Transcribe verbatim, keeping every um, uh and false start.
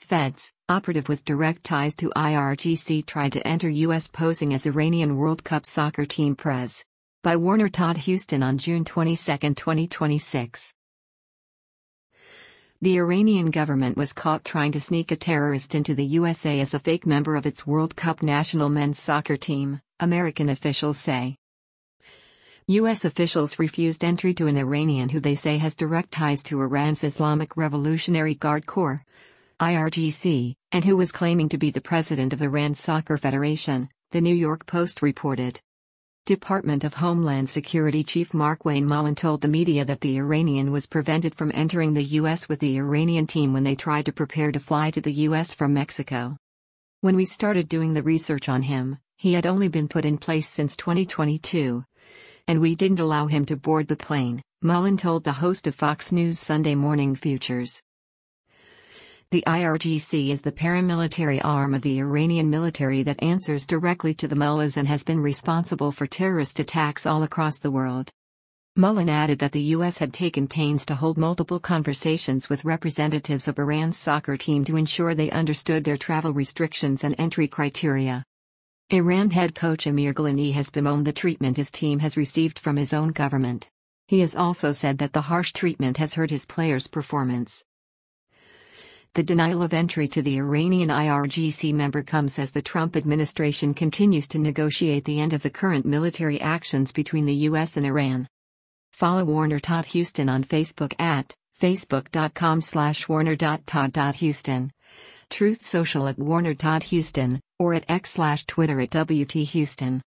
Feds, operative with direct ties to I R G C tried to enter U S posing as Iranian World Cup soccer team Prez. By Warner Todd Houston on June twenty-second, twenty twenty-six. The Iranian government was caught trying to sneak a terrorist into the U S A as a fake member of its World Cup national men's soccer team, American officials say. U S officials refused entry to an Iranian who they say has direct ties to Iran's Islamic Revolutionary Guard Corps, I R G C, and who was claiming to be the president of Iran's Soccer Federation, the New York Post reported. Department of Homeland Security Chief Mark-Wayne Mullen told the media that the Iranian was prevented from entering the U S with the Iranian team when they tried to prepare to fly to the U S from Mexico. When we started doing the research on him, he had only been put in place since twenty twenty-two. And we didn't allow him to board the plane, Mullen told the host of Fox News Sunday Morning Futures. The I R G C is the paramilitary arm of the Iranian military that answers directly to the mullahs and has been responsible for terrorist attacks all across the world. Mullen added that the U S had taken pains to hold multiple conversations with representatives of Iran's soccer team to ensure they understood their travel restrictions and entry criteria. Iran head coach Amir Ghalani has bemoaned the treatment his team has received from his own government. He has also said that the harsh treatment has hurt his players' performance. The denial of entry to the Iranian I R G C member comes as the Trump administration continues to negotiate the end of the current military actions between the U S and Iran. Follow Warner Todd Houston on Facebook at facebook.com slash warner.todd.houston, Truth Social at Warner Todd Houston, or at X slash Twitter at W T Houston.